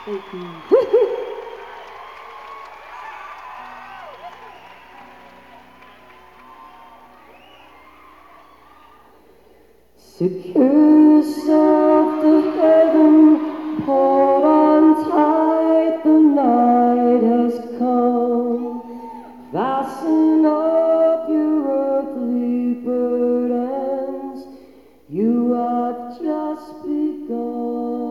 Thank you. Secure yourself to heaven, hold on tight, the night has come. Fasten up your earthly burdens, you have just begun.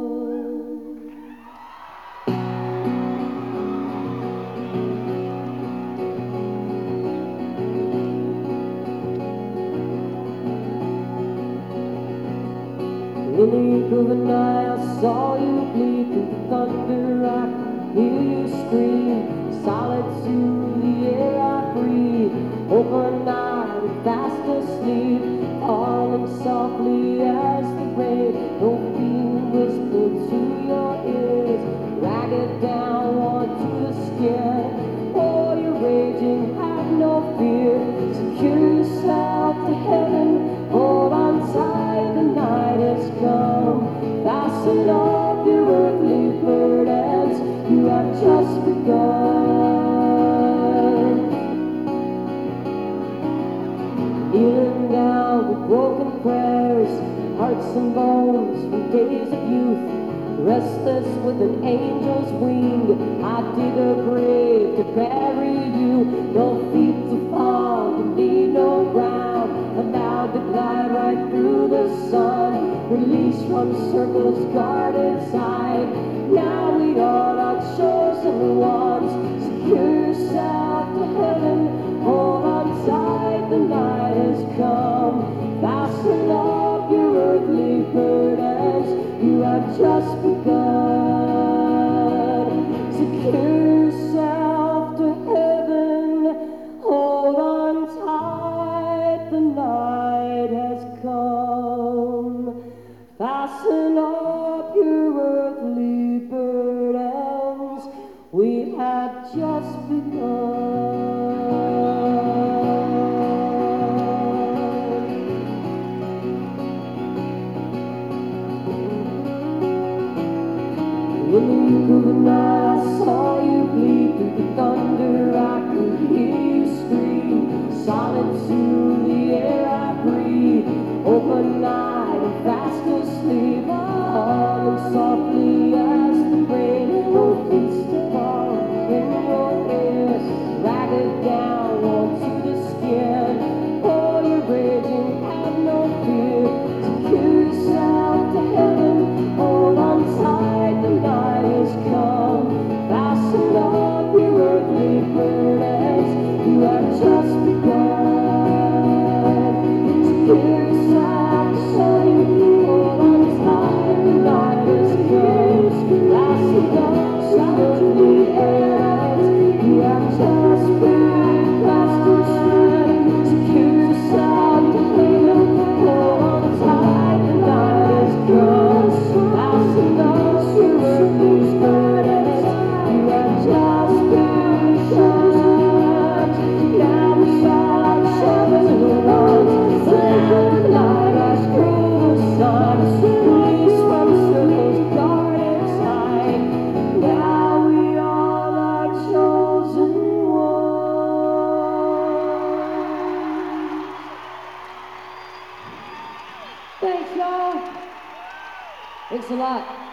In the echo of the night, I saw you bleed through the thunder. I could hear you scream. Solitude, the air I breathe. Open night and fast asleep, falling softly as the rain. No being whispered to your ears. Drag it down onto the skin. Oh, you're raging, have no fear. Secure yourself to heaven. Hold on tight, the night has come. Fasten up your earthly burdens, you have just begun. Kneeling down with broken prayers, hearts and bones from days of youth. Restless with an angel's wing, I dig a grave to bury you. No feet to fall, you need no ground. Allowed to glide right through the sun, released from circles guarded side. Now we all are chosen ones. Secure yourself to heaven, hold on tight, the night has come. Fasten up your earthly burdens, you have just begun. Secure yourself to heaven, hold on tight, the night has come. Fasten up your earthly burdens, we have just begun. In the echo of the night, I saw you bleed through the thunder. I could hear you scream. Solitude, the air I breathe. Open night and fast asleep, falling softly as the rain. No feet to fall in your ears. Drag it down onto the skin. Oh, you're raging, have no fear. Secure yourself to heaven, hold on tight, the night has come. Fasten up your earthly burdens, you have just begun. Secure yourself to heaven, hold on tight, the night has come. Fasten up your earthly burdens, you have just begun. Secure yourself to heaven, hold on tight, the night has come. Fasten up your earthly burdens, you have just begun. Now we all are chosen ones. The night has through the sun, released from circles guarded tight. Now we all are chosen ones. Thanks, y'all. Thanks a lot.